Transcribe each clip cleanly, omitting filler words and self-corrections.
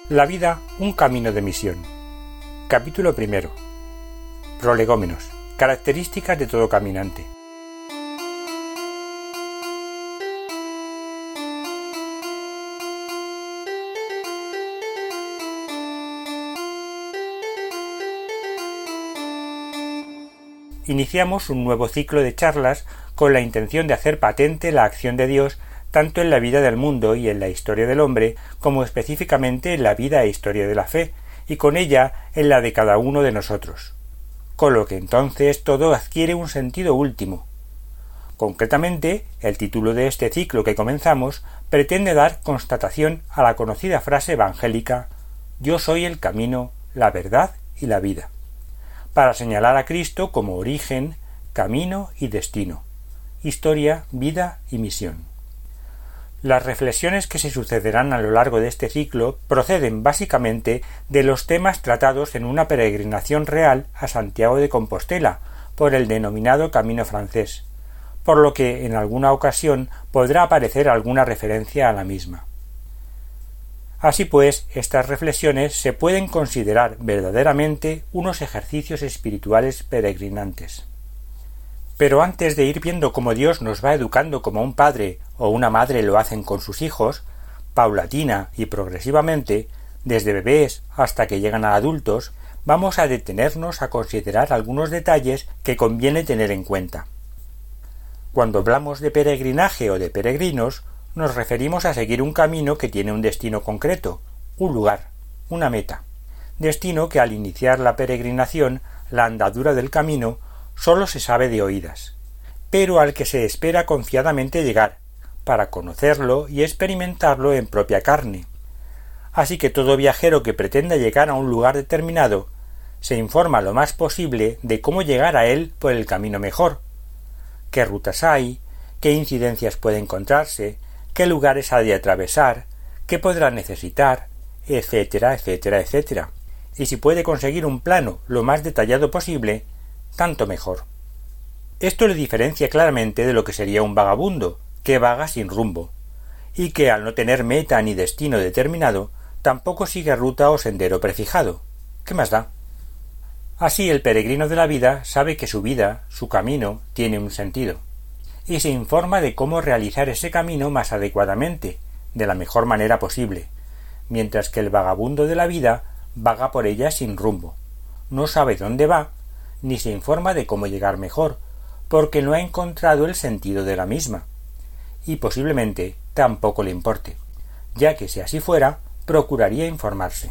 La vida, un camino de misión. Capítulo 1. Prolegómenos. Características de todo caminante. Iniciamos un nuevo ciclo de charlas con la intención de hacer patente la acción de Dios tanto en la vida del mundo y en la historia del hombre, como específicamente en la vida e historia de la fe, y con ella en la de cada uno de nosotros. Con lo que entonces todo adquiere un sentido último. Concretamente, el título de este ciclo que comenzamos pretende dar constatación a la conocida frase evangélica «Yo soy el camino, la verdad y la vida», para señalar a Cristo como origen, camino y destino, historia, vida y misión. Las reflexiones que se sucederán a lo largo de este ciclo proceden básicamente de los temas tratados en una peregrinación real a Santiago de Compostela por el denominado Camino Francés, por lo que en alguna ocasión podrá aparecer alguna referencia a la misma. Así pues, estas reflexiones se pueden considerar verdaderamente unos ejercicios espirituales peregrinantes. Pero antes de ir viendo cómo Dios nos va educando como un padre o una madre lo hacen con sus hijos, paulatina y progresivamente, desde bebés hasta que llegan a adultos, vamos a detenernos a considerar algunos detalles que conviene tener en cuenta. Cuando hablamos de peregrinaje o de peregrinos, nos referimos a seguir un camino que tiene un destino concreto, un lugar, una meta. Destino que al iniciar la peregrinación, la andadura del camino, sólo se sabe de oídas, pero al que se espera confiadamente llegar, para conocerlo y experimentarlo en propia carne. Así que todo viajero que pretenda llegar a un lugar determinado, se informa lo más posible de cómo llegar a él por el camino mejor, qué rutas hay, qué incidencias puede encontrarse, qué lugares ha de atravesar, qué podrá necesitar, etcétera, etcétera, etcétera. Y si puede conseguir un plano lo más detallado posible, tanto mejor. Esto le diferencia claramente de lo que sería un vagabundo, que vaga sin rumbo, y que al no tener meta ni destino determinado, tampoco sigue ruta o sendero prefijado. ¿Qué más da? Así el peregrino de la vida sabe que su vida, su camino, tiene un sentido, y se informa de cómo realizar ese camino más adecuadamente, de la mejor manera posible, mientras que el vagabundo de la vida vaga por ella sin rumbo, no sabe dónde va, ni se informa de cómo llegar mejor, porque no ha encontrado el sentido de la misma, y posiblemente tampoco le importe, ya que si así fuera, procuraría informarse.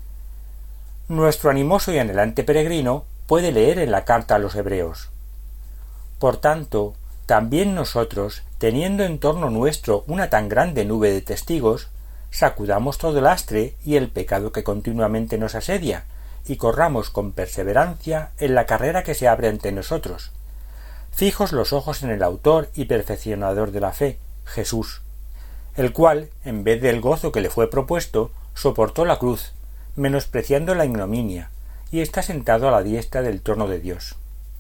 Nuestro animoso y anhelante peregrino puede leer en la carta a los hebreos. Por tanto, también nosotros, teniendo en torno nuestro una tan grande nube de testigos, sacudamos todo lastre y el pecado que continuamente nos asedia, y corramos con perseverancia en la carrera que se abre ante nosotros, fijos los ojos en el autor y perfeccionador de la fe, Jesús, el cual, en vez del gozo que le fue propuesto, soportó la cruz, menospreciando la ignominia, y está sentado a la diestra del trono de Dios.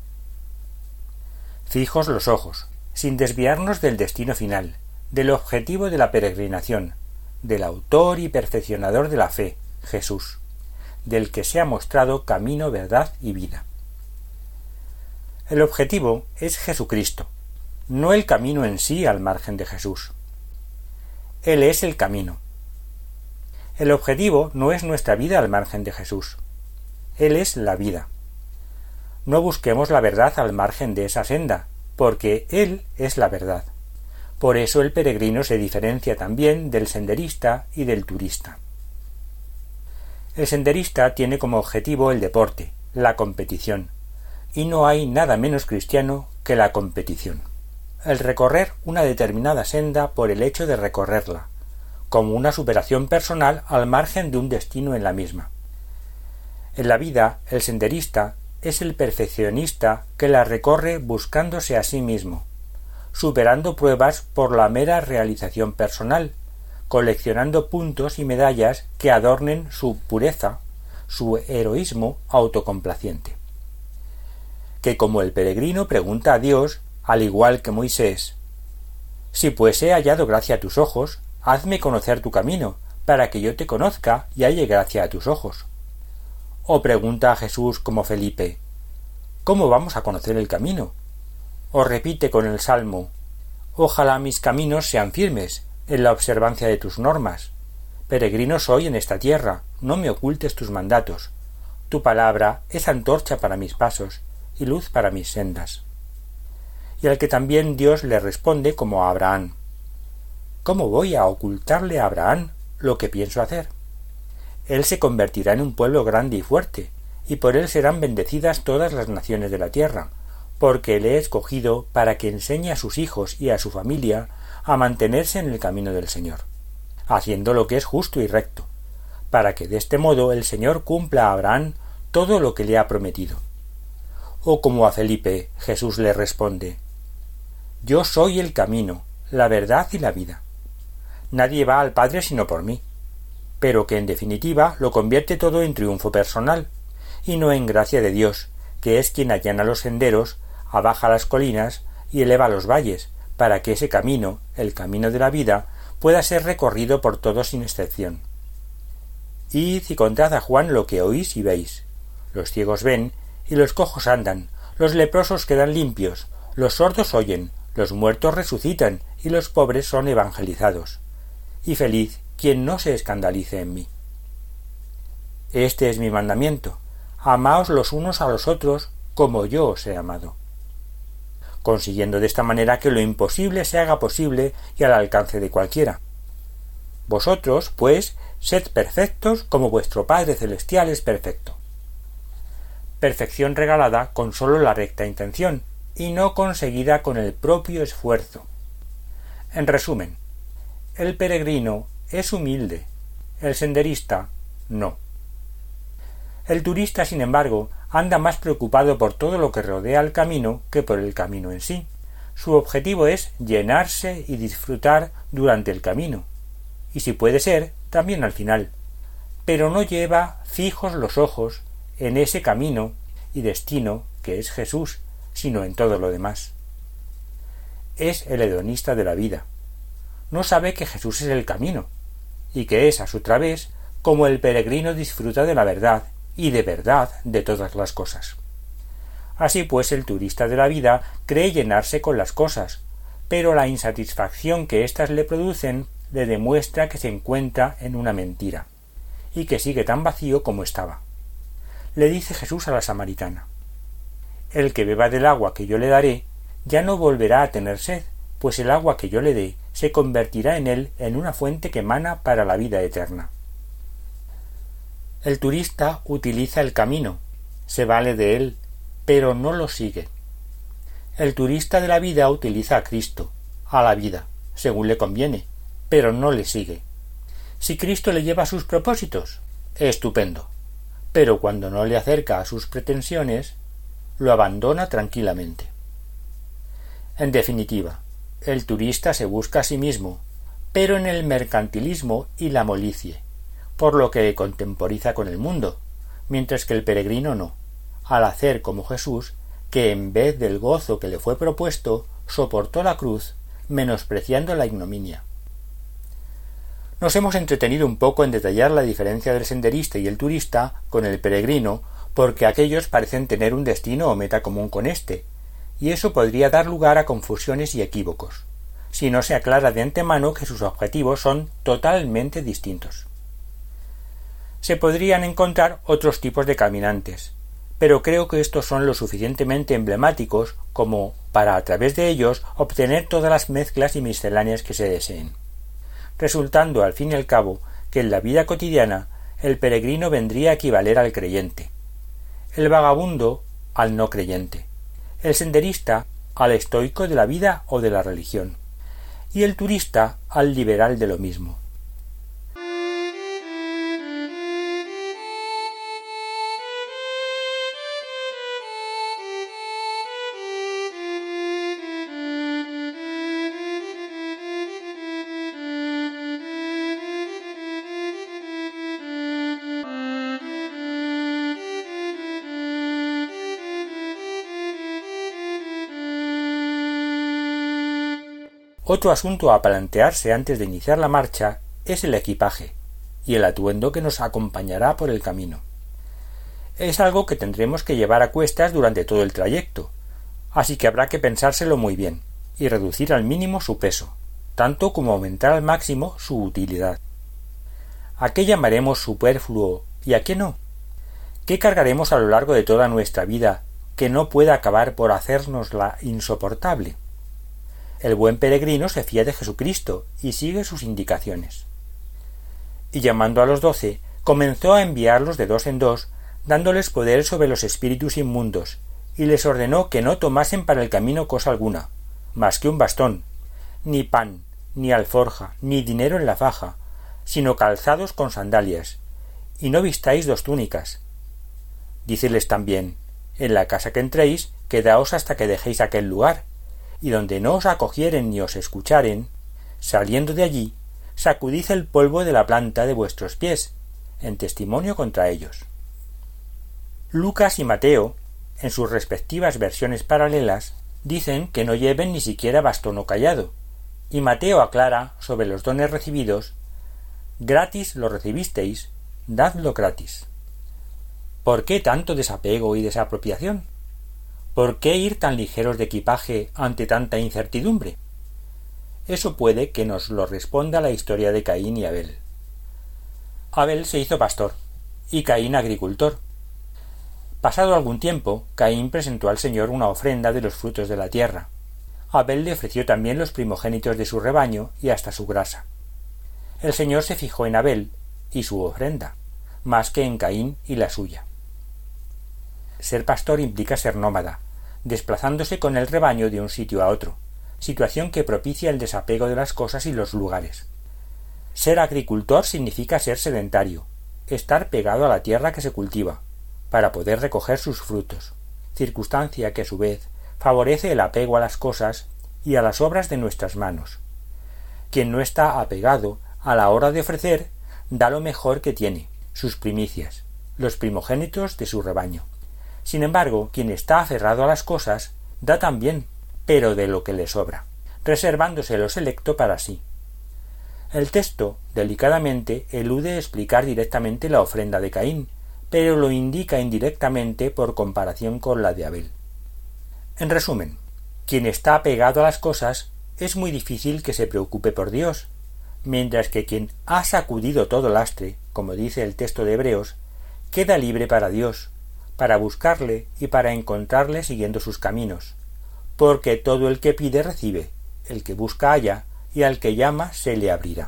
Fijos los ojos, sin desviarnos del destino final, del objetivo de la peregrinación, del autor y perfeccionador de la fe, Jesús, del que se ha mostrado camino, verdad y vida. El objetivo es Jesucristo, no el camino en sí al margen de Jesús. Él es el camino. El objetivo no es nuestra vida al margen de Jesús. Él es la vida. No busquemos la verdad al margen de esa senda, porque Él es la verdad. Por eso el peregrino se diferencia también del senderista y del turista. El senderista tiene como objetivo el deporte, la competición, y no hay nada menos cristiano que la competición. El recorrer una determinada senda por el hecho de recorrerla, como una superación personal al margen de un destino en la misma. En la vida, el senderista es el perfeccionista que la recorre buscándose a sí mismo, superando pruebas por la mera realización personal, coleccionando puntos y medallas que adornen su pureza, su heroísmo autocomplaciente. Que como el peregrino pregunta a Dios, al igual que Moisés, «Si pues he hallado gracia a tus ojos, hazme conocer tu camino, para que yo te conozca y halle gracia a tus ojos. O pregunta a Jesús como Felipe: ¿cómo vamos a conocer el camino? O repite con el Salmo: ojalá mis caminos sean firmes en la observancia de tus normas. Peregrino soy en esta tierra, no me ocultes tus mandatos. Tu palabra es antorcha para mis pasos y luz para mis sendas. Y al que también Dios le responde como a Abraham: ¿cómo voy a ocultarle a Abraham lo que pienso hacer? Él se convertirá en un pueblo grande y fuerte, y por él serán bendecidas todas las naciones de la tierra, porque le he escogido para que enseñe a sus hijos y a su familia a mantenerse en el camino del Señor, haciendo lo que es justo y recto, para que de este modo el Señor cumpla a Abraham todo lo que le ha prometido. O como a Felipe, Jesús le responde: yo soy el camino, la verdad y la vida. Nadie va al Padre sino por mí, pero que en definitiva lo convierte todo en triunfo personal, y no en gracia de Dios, que es quien allana los senderos, abaja las colinas y eleva los valles, para que ese camino, el camino de la vida, pueda ser recorrido por todos sin excepción. Id y contad a Juan lo que oís y veis. Los ciegos ven y los cojos andan, los leprosos quedan limpios, los sordos oyen, los muertos resucitan y los pobres son evangelizados. Y feliz quien no se escandalice en mí. Este es mi mandamiento: amaos los unos a los otros como yo os he amado. Consiguiendo de esta manera que lo imposible se haga posible y al alcance de cualquiera. Vosotros, pues, sed perfectos como vuestro Padre Celestial es perfecto. Perfección regalada con sólo la recta intención, y no conseguida con el propio esfuerzo. En resumen, el peregrino es humilde, el senderista no. El turista, sin embargo, anda más preocupado por todo lo que rodea el camino que por el camino en sí. Su objetivo es llenarse y disfrutar durante el camino, y si puede ser, también al final, pero no lleva fijos los ojos en ese camino y destino que es Jesús, sino en todo lo demás. Es el hedonista de la vida. No sabe que Jesús es el camino, y que es a su través como el peregrino disfruta de la verdad y de verdad de todas las cosas. Así pues, el turista de la vida cree llenarse con las cosas, pero la insatisfacción que éstas le producen le demuestra que se encuentra en una mentira, y que sigue tan vacío como estaba. Le dice Jesús a la samaritana: el que beba del agua que yo le daré ya no volverá a tener sed, pues el agua que yo le dé se convertirá en él en una fuente que emana para la vida eterna. El turista utiliza el camino, se vale de él, pero no lo sigue. El turista de la vida utiliza a Cristo, a la vida, según le conviene, pero no le sigue. Si Cristo le lleva a sus propósitos, estupendo, pero cuando no le acerca a sus pretensiones, lo abandona tranquilamente. En definitiva, el turista se busca a sí mismo, pero en el mercantilismo y la molicie, por lo que contemporiza con el mundo, mientras que el peregrino no, al hacer como Jesús, que en vez del gozo que le fue propuesto, soportó la cruz, menospreciando la ignominia. Nos hemos entretenido un poco en detallar la diferencia del senderista y el turista con el peregrino, porque aquellos parecen tener un destino o meta común con éste, y eso podría dar lugar a confusiones y equívocos, si no se aclara de antemano que sus objetivos son totalmente distintos. Se podrían encontrar otros tipos de caminantes, pero creo que estos son lo suficientemente emblemáticos como para a través de ellos obtener todas las mezclas y misceláneas que se deseen, resultando al fin y al cabo que en la vida cotidiana el peregrino vendría a equivaler al creyente, el vagabundo al no creyente, el senderista al estoico de la vida o de la religión, y el turista al liberal de lo mismo. Otro asunto a plantearse antes de iniciar la marcha es el equipaje, y el atuendo que nos acompañará por el camino. Es algo que tendremos que llevar a cuestas durante todo el trayecto, así que habrá que pensárselo muy bien y reducir al mínimo su peso, tanto como aumentar al máximo su utilidad. ¿A qué llamaremos superfluo y a qué no? ¿Qué cargaremos a lo largo de toda nuestra vida que no pueda acabar por hacérnosla insoportable? El buen peregrino se fía de Jesucristo y sigue sus indicaciones. Y llamando a los 12, comenzó a enviarlos de 2 en 2, dándoles poder sobre los espíritus inmundos, y les ordenó que no tomasen para el camino cosa alguna, más que un bastón, ni pan, ni alforja, ni dinero en la faja, sino calzados con sandalias, y no vistáis 2 túnicas. Díceles también: en la casa que entréis, quedaos hasta que dejéis aquel lugar, y donde no os acogieren ni os escucharen, saliendo de allí, sacudid el polvo de la planta de vuestros pies, en testimonio contra ellos. Lucas y Mateo, en sus respectivas versiones paralelas, dicen que no lleven ni siquiera bastón o cayado, y Mateo aclara sobre los dones recibidos: gratis lo recibisteis, dadlo gratis. ¿Por qué tanto desapego y desapropiación? ¿Por qué ir tan ligeros de equipaje ante tanta incertidumbre? Eso puede que nos lo responda la historia de Caín y Abel. Abel se hizo pastor y Caín agricultor. Pasado algún tiempo, Caín presentó al Señor una ofrenda de los frutos de la tierra. Abel le ofreció también los primogénitos de su rebaño y hasta su grasa. El Señor se fijó en Abel y su ofrenda, más que en Caín y la suya. Ser pastor implica ser nómada, desplazándose con el rebaño de un sitio a otro, situación que propicia el desapego de las cosas y los lugares. Ser agricultor significa ser sedentario, estar pegado a la tierra que se cultiva, para poder recoger sus frutos, circunstancia que a su vez favorece el apego a las cosas y a las obras de nuestras manos. Quien no está apegado, a la hora de ofrecer, da lo mejor que tiene, sus primicias, los primogénitos de su rebaño. Sin embargo, quien está aferrado a las cosas, da también, pero de lo que le sobra, reservándose lo selecto para sí. El texto, delicadamente, elude explicar directamente la ofrenda de Caín, pero lo indica indirectamente por comparación con la de Abel. En resumen, quien está apegado a las cosas es muy difícil que se preocupe por Dios, mientras que quien ha sacudido todo lastre, como dice el texto de Hebreos, queda libre para Dios, para buscarle y para encontrarle siguiendo sus caminos, porque todo el que pide recibe, el que busca halla, y al que llama se le abrirá.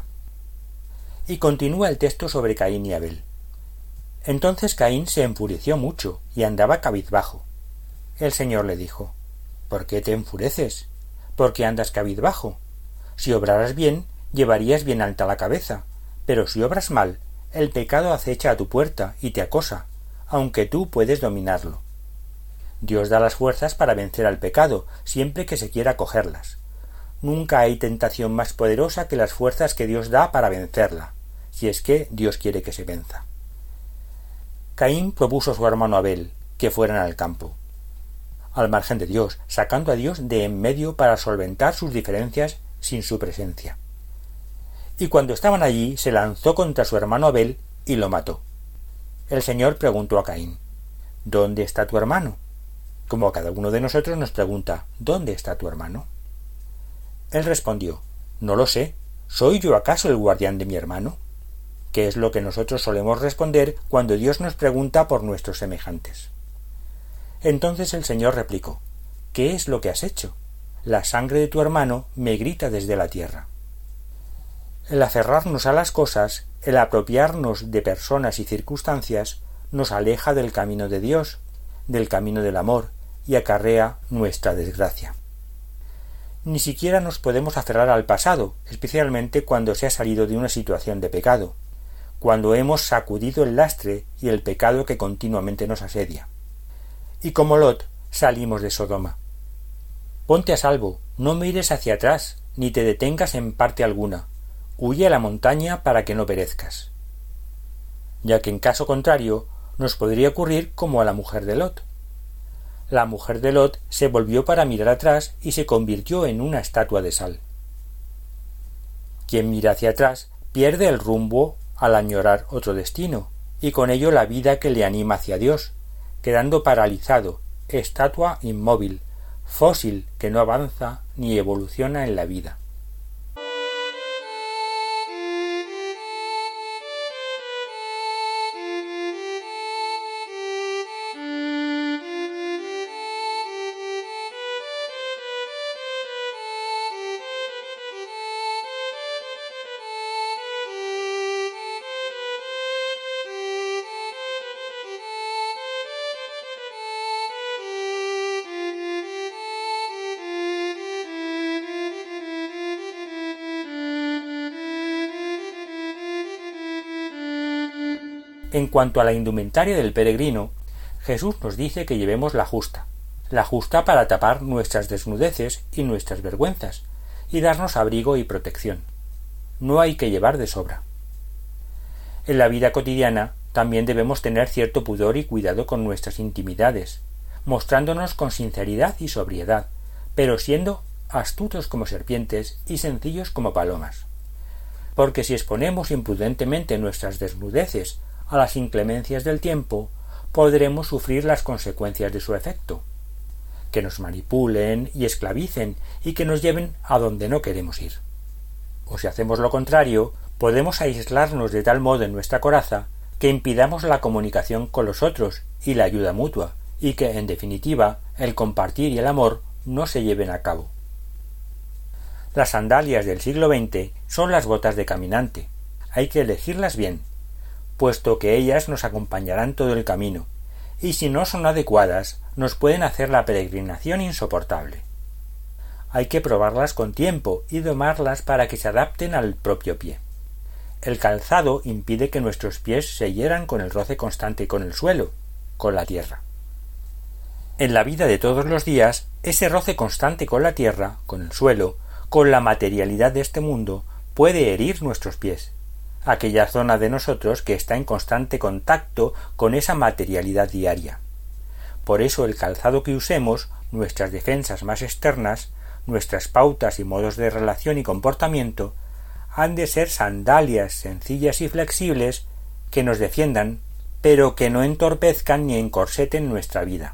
Y continúa el texto sobre Caín y Abel. Entonces Caín se enfureció mucho y andaba cabizbajo. El Señor le dijo: ¿por qué te enfureces? ¿Por qué andas cabizbajo? Si obraras bien, llevarías bien alta la cabeza, pero si obras mal, el pecado acecha a tu puerta y te acosa, aunque tú puedes dominarlo. Dios da las fuerzas para vencer al pecado, siempre que se quiera cogerlas. Nunca hay tentación más poderosa que las fuerzas que Dios da para vencerla, si es que Dios quiere que se venza. Caín propuso a su hermano Abel que fueran al campo, al margen de Dios, sacando a Dios de en medio para solventar sus diferencias sin su presencia. Y cuando estaban allí, se lanzó contra su hermano Abel y lo mató. El Señor preguntó a Caín: ¿dónde está tu hermano? Como cada uno de nosotros nos pregunta: ¿dónde está tu hermano? Él respondió: no lo sé, ¿soy yo acaso el guardián de mi hermano? Que es lo que nosotros solemos responder cuando Dios nos pregunta por nuestros semejantes. Entonces el Señor replicó: ¿qué es lo que has hecho? La sangre de tu hermano me grita desde la tierra. El aferrarnos a las cosas, el apropiarnos de personas y circunstancias, nos aleja del camino de Dios, del camino del amor, y acarrea nuestra desgracia. Ni siquiera nos podemos aferrar al pasado, especialmente cuando se ha salido de una situación de pecado, cuando hemos sacudido el lastre y el pecado que continuamente nos asedia. Y como Lot, salimos de Sodoma. Ponte a salvo, no mires hacia atrás, ni te detengas en parte alguna. Huye a la montaña para que no perezcas. Ya que en caso contrario, nos podría ocurrir como a la mujer de Lot. La mujer de Lot se volvió para mirar atrás y se convirtió en una estatua de sal. Quien mira hacia atrás pierde el rumbo al añorar otro destino, y con ello la vida que le anima hacia Dios, quedando paralizado, estatua inmóvil, fósil que no avanza ni evoluciona en la vida. En cuanto a la indumentaria del peregrino, Jesús nos dice que llevemos la justa para tapar nuestras desnudeces y nuestras vergüenzas, y darnos abrigo y protección. No hay que llevar de sobra. En la vida cotidiana también debemos tener cierto pudor y cuidado con nuestras intimidades, mostrándonos con sinceridad y sobriedad, pero siendo astutos como serpientes y sencillos como palomas. Porque si exponemos imprudentemente nuestras desnudeces a las inclemencias del tiempo, podremos sufrir las consecuencias de su efecto, que nos manipulen y esclavicen y que nos lleven a donde no queremos ir. O si hacemos lo contrario, podemos aislarnos de tal modo en nuestra coraza que impidamos la comunicación con los otros y la ayuda mutua, y que, en definitiva, el compartir y el amor no se lleven a cabo. Las sandalias del siglo XX son las botas de caminante. Hay que elegirlas bien, puesto que ellas nos acompañarán todo el camino, y si no son adecuadas, nos pueden hacer la peregrinación insoportable. Hay que probarlas con tiempo y domarlas para que se adapten al propio pie. El calzado impide que nuestros pies se hieran con el roce constante con el suelo, con la tierra. En la vida de todos los días, ese roce constante con la tierra, con el suelo, con la materialidad de este mundo, puede herir nuestros pies, aquella zona de nosotros que está en constante contacto con esa materialidad diaria. Por eso el calzado que usemos, nuestras defensas más externas, nuestras pautas y modos de relación y comportamiento, han de ser sandalias sencillas y flexibles que nos defiendan, pero que no entorpezcan ni encorseten nuestra vida.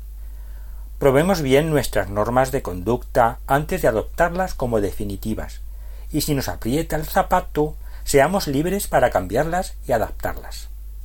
Probemos bien nuestras normas de conducta antes de adoptarlas como definitivas, y si nos aprieta el zapato, seamos libres para cambiarlas y adaptarlas.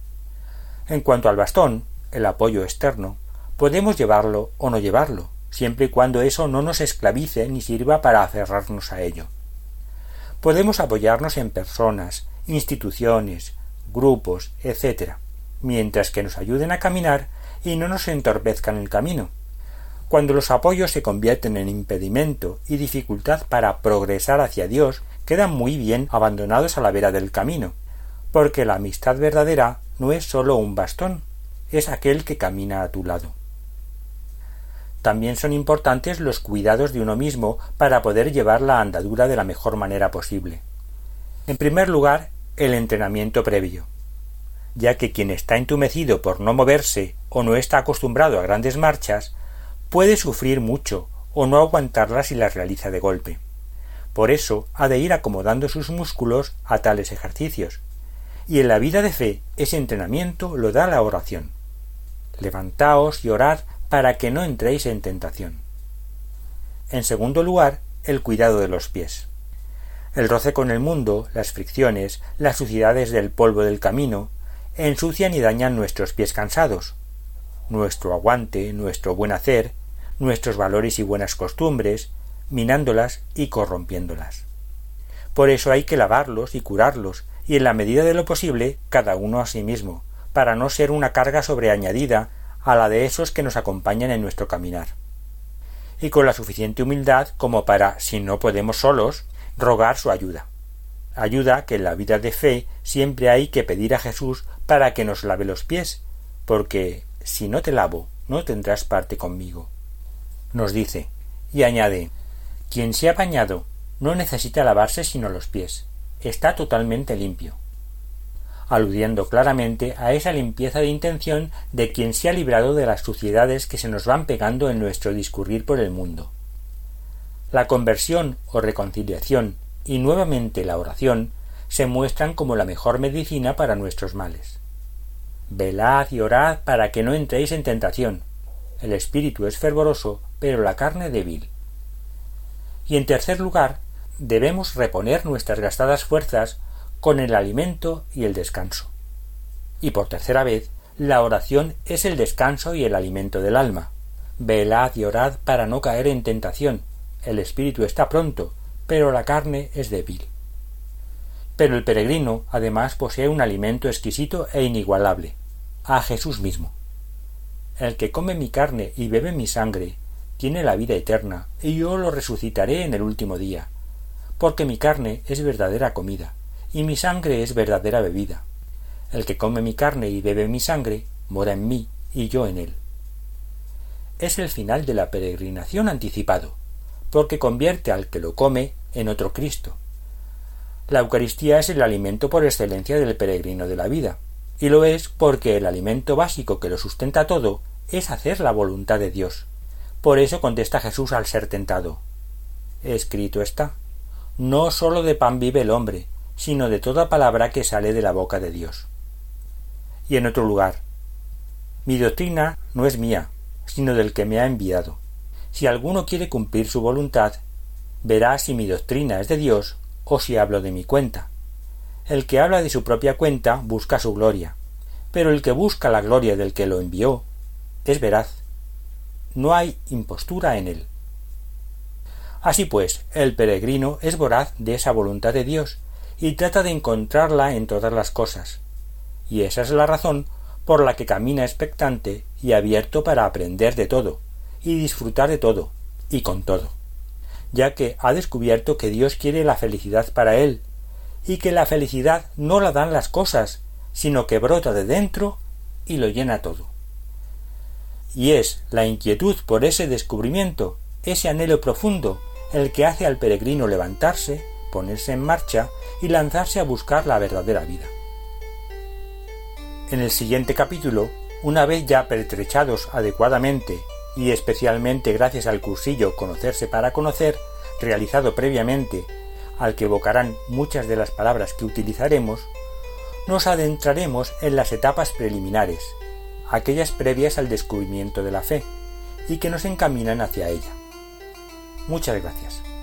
En cuanto al bastón, el apoyo externo, podemos llevarlo o no llevarlo, siempre y cuando eso no nos esclavice ni sirva para aferrarnos a ello. Podemos apoyarnos en personas, instituciones, grupos, etc., mientras que nos ayuden a caminar y no nos entorpezcan el camino. Cuando los apoyos se convierten en impedimento y dificultad para progresar hacia Dios, quedan muy bien abandonados a la vera del camino, porque la amistad verdadera no es sólo un bastón, es aquel que camina a tu lado. También son importantes los cuidados de uno mismo para poder llevar la andadura de la mejor manera posible. En primer lugar, el entrenamiento previo, ya que quien está entumecido por no moverse o no está acostumbrado a grandes marchas, puede sufrir mucho o no aguantarlas si las realiza de golpe. Por eso ha de ir acomodando sus músculos a tales ejercicios. Y en la vida de fe ese entrenamiento lo da la oración. Levantaos y orad para que no entréis en tentación. En segundo lugar, el cuidado de los pies. El roce con el mundo, las fricciones, las suciedades del polvo del camino, ensucian y dañan nuestros pies cansados, nuestro aguante, nuestro buen hacer, nuestros valores y buenas costumbres, minándolas y corrompiéndolas. Por eso hay que lavarlos y curarlos, y en la medida de lo posible, cada uno a sí mismo, para no ser una carga sobreañadida a la de esos que nos acompañan en nuestro caminar. Y con la suficiente humildad como para, si no podemos solos, rogar su ayuda. Ayuda que en la vida de fe siempre hay que pedir a Jesús para que nos lave los pies, porque si no te lavo, no tendrás parte conmigo. Nos dice, y añade, quien se ha bañado no necesita lavarse sino los pies, está totalmente limpio, aludiendo claramente a esa limpieza de intención de quien se ha librado de las suciedades que se nos van pegando en nuestro discurrir por el mundo. La conversión o reconciliación y nuevamente la oración se muestran como la mejor medicina para nuestros males. Velad y orad para que no entréis en tentación. El espíritu es fervoroso, pero la carne débil. Y en tercer lugar, debemos reponer nuestras gastadas fuerzas con el alimento y el descanso. Y por tercera vez, la oración es el descanso y el alimento del alma. Velad y orad para no caer en tentación. El espíritu está pronto, pero la carne es débil. Pero el peregrino, además, posee un alimento exquisito e inigualable, a Jesús mismo. El que come mi carne y bebe mi sangre, tiene la vida eterna, y yo lo resucitaré en el último día, porque mi carne es verdadera comida, y mi sangre es verdadera bebida. El que come mi carne y bebe mi sangre, mora en mí, y yo en él. Es el final de la peregrinación anticipado, porque convierte al que lo come en otro Cristo. La Eucaristía es el alimento por excelencia del peregrino de la vida, y lo es porque el alimento básico que lo sustenta todo es hacer la voluntad de Dios. Por eso contesta Jesús al ser tentado: escrito está, no sólo de pan vive el hombre, sino de toda palabra que sale de la boca de Dios. Y en otro lugar: mi doctrina no es mía, sino del que me ha enviado. Si alguno quiere cumplir su voluntad, verá si mi doctrina es de Dios o si hablo de mi cuenta. El que habla de su propia cuenta busca su gloria, pero el que busca la gloria del que lo envió es veraz. No hay impostura en él. Así pues, el peregrino es voraz de esa voluntad de Dios y trata de encontrarla en todas las cosas, y esa es la razón por la que camina expectante y abierto para aprender de todo, y disfrutar de todo, y con todo, ya que ha descubierto que Dios quiere la felicidad para él, y que la felicidad no la dan las cosas, sino que brota de dentro y lo llena todo. Y es la inquietud por ese descubrimiento, ese anhelo profundo, el que hace al peregrino levantarse, ponerse en marcha y lanzarse a buscar la verdadera vida. En el siguiente capítulo, una vez ya pertrechados adecuadamente y especialmente gracias al cursillo Conocerse para conocer, realizado previamente, al que evocarán muchas de las palabras que utilizaremos, nos adentraremos en las etapas preliminares, aquellas previas al descubrimiento de la fe, y que nos encaminan hacia ella. Muchas gracias.